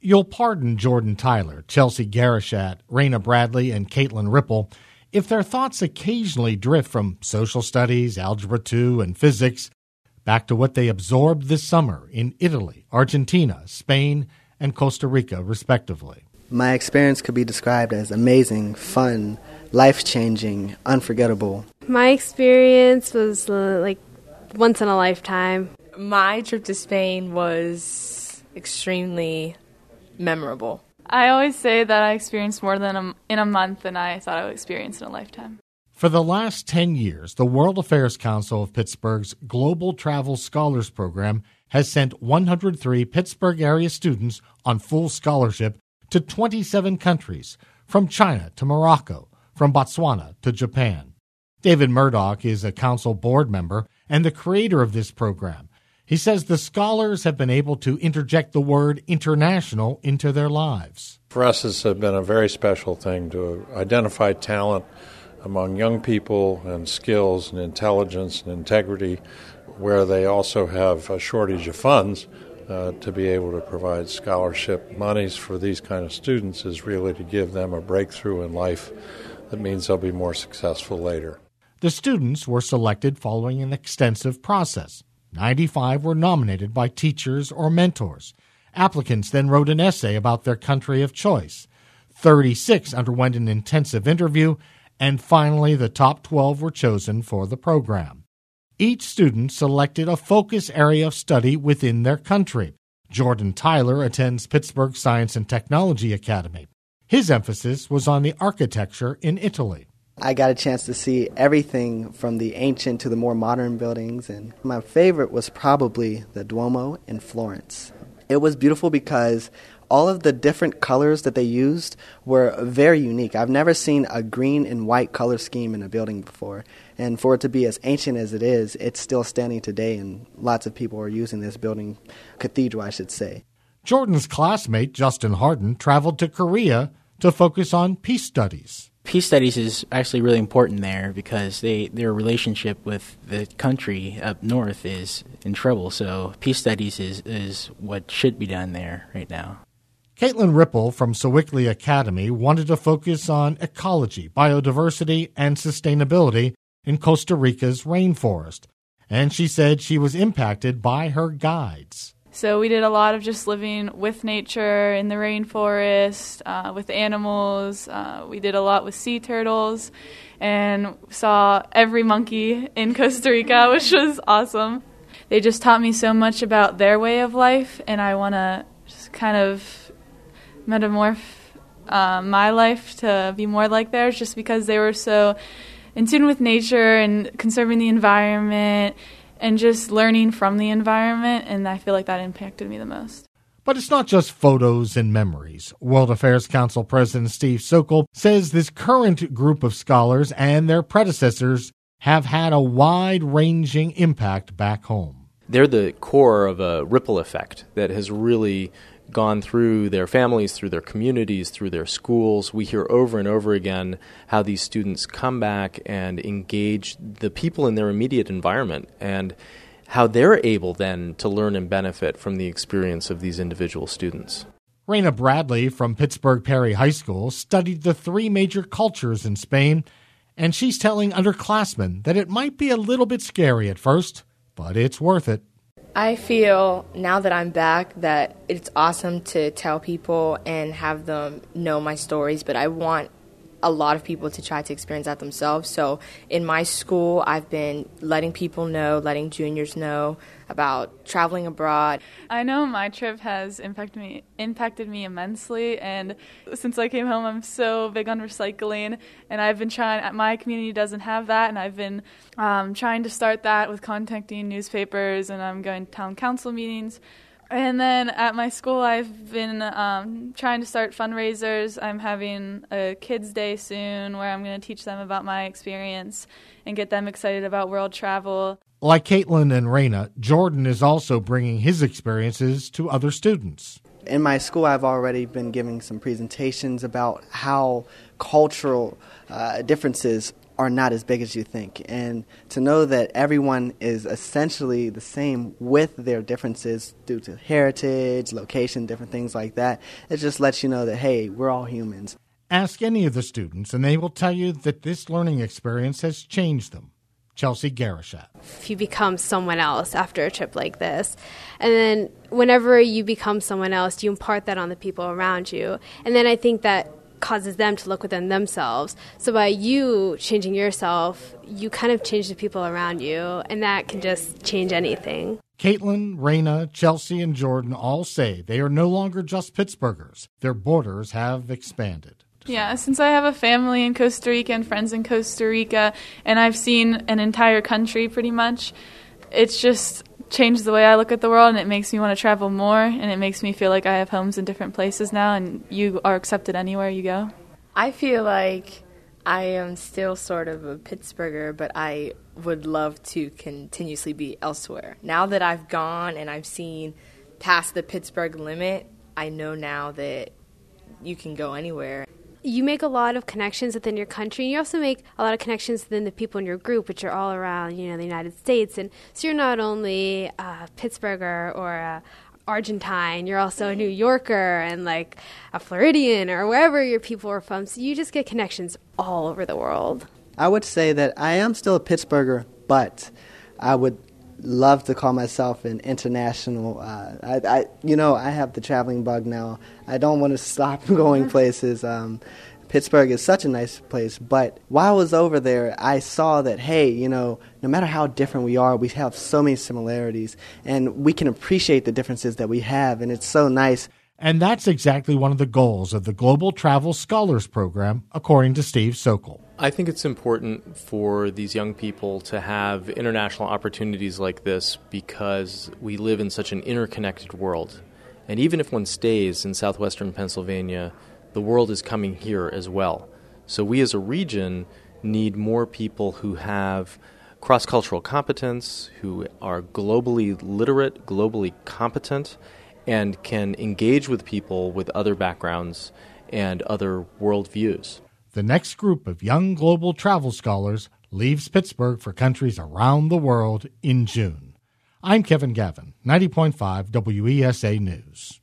You'll pardon Jordan Tyler, Chelsea Garashat, Raina Bradley, and Caitlin Ripple if their thoughts occasionally drift from social studies, algebra 2, and physics back to what they absorbed this summer in Italy, Argentina, Spain, and Costa Rica, respectively. My experience could be described as amazing, fun, life-changing, unforgettable. My experience was like once in a lifetime. My trip to Spain was extremely memorable. I always say that I experienced more than in a month than I thought I would experience in a lifetime. For the last 10 years, the World Affairs Council of Pittsburgh's Global Travel Scholars Program has sent 103 Pittsburgh area students on full scholarship to 27 countries, from China to Morocco, from Botswana to Japan. David Murdoch is a council board member and the creator of this program. He says the scholars have been able to interject the word international into their lives. For us, it's been a very special thing to identify talent among young people and skills and intelligence and integrity where they also have a shortage of funds. To be able to provide scholarship monies for these kind of students is really to give them a breakthrough in life that means they'll be more successful later. The students were selected following an extensive process. 95 were nominated by teachers or mentors. Applicants then wrote an essay about their country of choice. 36 underwent an intensive interview, and finally the top 12 were chosen for the program. Each student selected a focus area of study within their country. Jordan Tyler attends Pittsburgh Science and Technology Academy. His emphasis was on the architecture in Italy. I got a chance to see everything from the ancient to the more modern buildings, and my favorite was probably the Duomo in Florence. It was beautiful because all of the different colors that they used were very unique. I've never seen a green and white color scheme in a building before. And for it to be as ancient as it is, it's still standing today, and lots of people are using this building, cathedral, I should say. Jordan's classmate, Justin Harden, traveled to Korea to focus on peace studies. Peace studies is actually really important there because their relationship with the country up north is in trouble. So peace studies is what should be done there right now. Caitlin Ripple from Sewickley Academy wanted to focus on ecology, biodiversity, and sustainability in Costa Rica's rainforest, and she said she was impacted by her guides. So we did a lot of just living with nature in the rainforest, with animals. We did a lot with sea turtles and saw every monkey in Costa Rica, which was awesome. They just taught me so much about their way of life, and I want to just kind of metamorph my life to be more like theirs, just because they were so in tune with nature and conserving the environment and just learning from the environment, and I feel like that impacted me the most. But it's not just photos and memories. World Affairs Council President Steve Sokol says this current group of scholars and their predecessors have had a wide-ranging impact back home. They're the core of a ripple effect that has really gone through their families, through their communities, through their schools. We hear over and over again how these students come back and engage the people in their immediate environment and how they're able then to learn and benefit from the experience of these individual students. Raina Bradley from Pittsburgh Perry High School studied the 3 major cultures in Spain, and she's telling underclassmen that it might be a little bit scary at first, but it's worth it. I feel now that I'm back that it's awesome to tell people and have them know my stories, but I want a lot of people to try to experience that themselves. So in my school, I've been letting people know, letting juniors know about traveling abroad. I know my trip has impacted me immensely, and since I came home, I'm so big on recycling, and I've been trying. My community doesn't have that, and I've been trying to start that with contacting newspapers, and I'm going to town council meetings. And then at my school, I've been trying to start fundraisers. I'm having a kids' day soon where I'm going to teach them about my experience and get them excited about world travel. Like Caitlin and Raina, Jordan is also bringing his experiences to other students. In my school, I've already been giving some presentations about how cultural differences are not as big as you think. And to know that everyone is essentially the same with their differences due to heritage, location, different things like that, it just lets you know that, hey, we're all humans. Ask any of the students, and they will tell you that this learning experience has changed them. Chelsea Garashat. If you become someone else after a trip like this, and then whenever you become someone else, you impart that on the people around you. And then I think that causes them to look within themselves. So by you changing yourself, you kind of change the people around you, and that can just change anything. Caitlin, Raina, Chelsea, and Jordan all say they are no longer just Pittsburghers. Their borders have expanded. Yeah, since I have a family in Costa Rica and friends in Costa Rica, and I've seen an entire country pretty much, it's just changed the way I look at the world, and it makes me want to travel more, and it makes me feel like I have homes in different places now, and you are accepted anywhere you go. I feel like I am still sort of a Pittsburgher, but I would love to continuously be elsewhere. Now that I've gone and I've seen past the Pittsburgh limit, I know now that you can go anywhere. You make a lot of connections within your country. You also make a lot of connections within the people in your group, which are all around, the United States. And so you're not only a Pittsburgher or a Argentine, you're also a New Yorker and like a Floridian or wherever your people are from. So you just get connections all over the world. I would say that I am still a Pittsburgher, but I would love to call myself an international. I have the traveling bug now. I don't want to stop going places. Pittsburgh is such a nice place, but while I was over there, I saw that, hey, no matter how different we are, we have so many similarities, and we can appreciate the differences that we have, and it's so nice. And that's exactly one of the goals of the Global Travel Scholars Program, according to Steve Sokol. I think it's important for these young people to have international opportunities like this because we live in such an interconnected world. And even if one stays in southwestern Pennsylvania, the world is coming here as well. So we as a region need more people who have cross-cultural competence, who are globally literate, globally competent, and can engage with people with other backgrounds and other worldviews. The next group of young global travel scholars leaves Pittsburgh for countries around the world in June. I'm Kevin Gavin, 90.5 WESA News.